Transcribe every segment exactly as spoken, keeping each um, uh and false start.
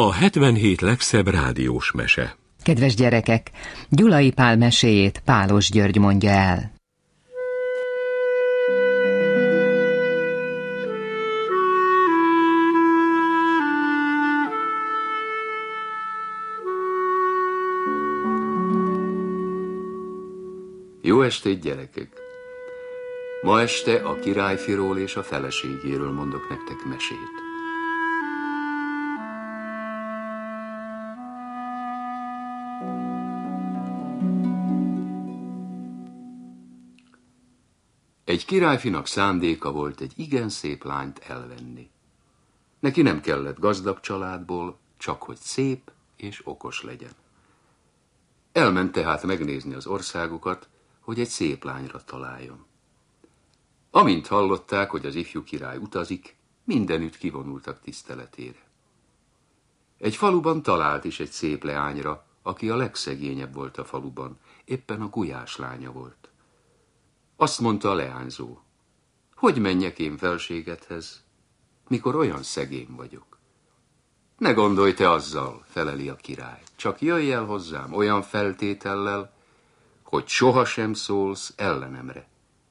A hetvenhét legszebb rádiós mese. Kedves gyerekek, Gyulai Pál meséjét Pálos György mondja el. Jó estét, gyerekek! Ma este a királyfiról és a feleségéről mondok nektek mesét. Egy királyfinak szándéka volt egy igen szép lányt elvenni. Neki nem kellett gazdag családból, csak hogy szép és okos legyen. Elment tehát megnézni az országokat, hogy egy szép lányra találjon. Amint hallották, hogy az ifjú király utazik, mindenütt kivonultak tiszteletére. Egy faluban talált is egy szép leányra, aki a legszegényebb volt a faluban, éppen a gulyás lánya volt. Azt mondta a leányzó, hogy menjek én felségedhez, mikor olyan szegény vagyok. Ne gondolj te azzal, feleli a király, csak jöjj el hozzám olyan feltétellel, hogy sohasem szólsz ellenemre.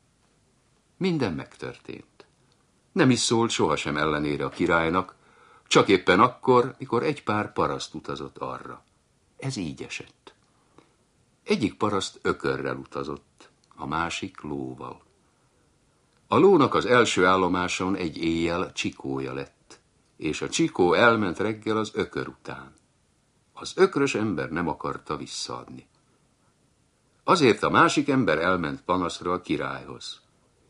Minden megtörtént. Nem is szólt sohasem ellenére a királynak, csak éppen akkor, mikor egy pár paraszt utazott arra. Ez így esett. Egyik paraszt ökörrel utazott, a másik lóval. A lónak az első állomáson egy éjjel csikója lett, és a csikó elment reggel az ökör után. Az ökrös ember nem akarta visszaadni. Azért a másik ember elment panaszra a királyhoz.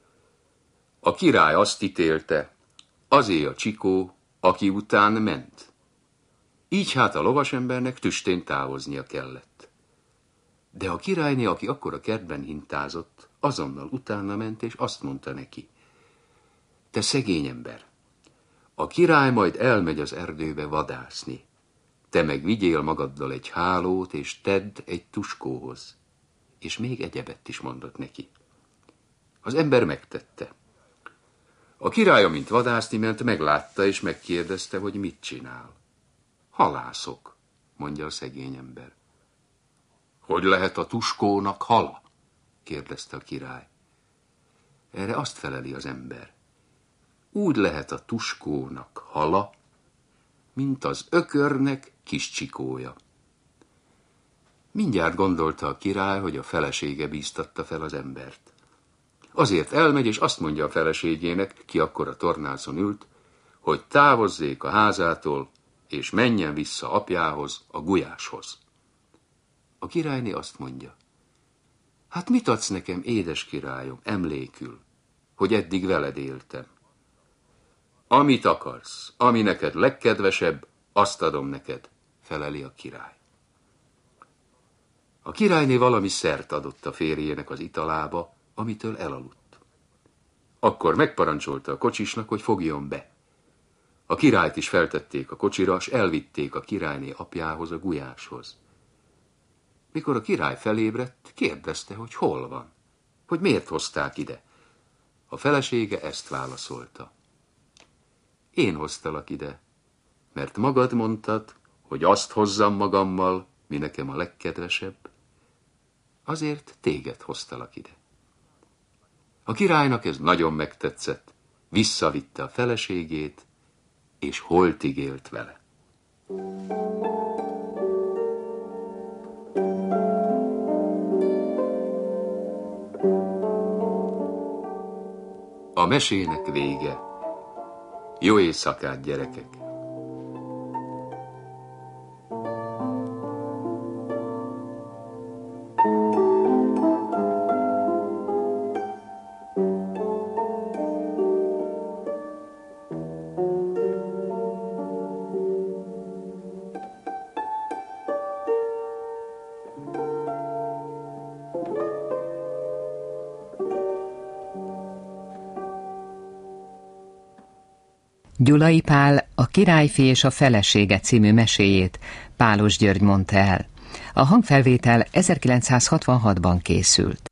A király azt ítélte, azé a csikó, aki után ment. Így hát a lovasembernek tüstén távoznia kellett. De a királyné, aki akkor a kertben hintázott, azonnal utána ment, és azt mondta neki, te szegény ember, a király majd elmegy az erdőbe vadászni. Te meg vigyél magaddal egy hálót, és tedd egy tuskóhoz. És még egyebet is mondott neki. Az ember megtette. A király, amint vadászni ment, meglátta, és megkérdezte, hogy mit csinál. Halászok, mondja a szegény ember. Hogy lehet a tuskónak hala? Kérdezte a király. Erre azt feleli az ember. Úgy lehet a tuskónak hala, mint az ökörnek kis csikója. Mindjárt gondolta a király, hogy a felesége bíztatta fel az embert. Azért elmegy, és azt mondja a feleségének, ki akkor a tornácon ült, hogy távozzék a házától, és menjen vissza apjához, a gulyáshoz. A királyné azt mondja, hát mit adsz nekem, édes királyom, emlékül, hogy eddig veled éltem? Amit akarsz, ami neked legkedvesebb, azt adom neked, feleli a király. A királyné valami szert adott a férjének az italába, amitől elaludt. Akkor megparancsolta a kocsisnak, hogy fogjon be. A királyt is feltették a kocsira, s elvitték a királyné apjához, a gulyáshoz. Mikor a király felébredt, kérdezte, hogy hol van, hogy miért hozták ide. A felesége ezt válaszolta. Én hoztalak ide, mert magad mondtad, hogy azt hozzam magammal, mi nekem a legkedvesebb, azért téged hoztalak ide. A királynak ez nagyon megtetszett, visszavitte a feleségét, és holtig élt vele. A mesének vége. Jó éjszakát, gyerekek! Gyulai Pál a Királyfi és a felesége című meséjét Pálos György mondta el. A hangfelvétel ezerkilencszázhatvanhatban készült.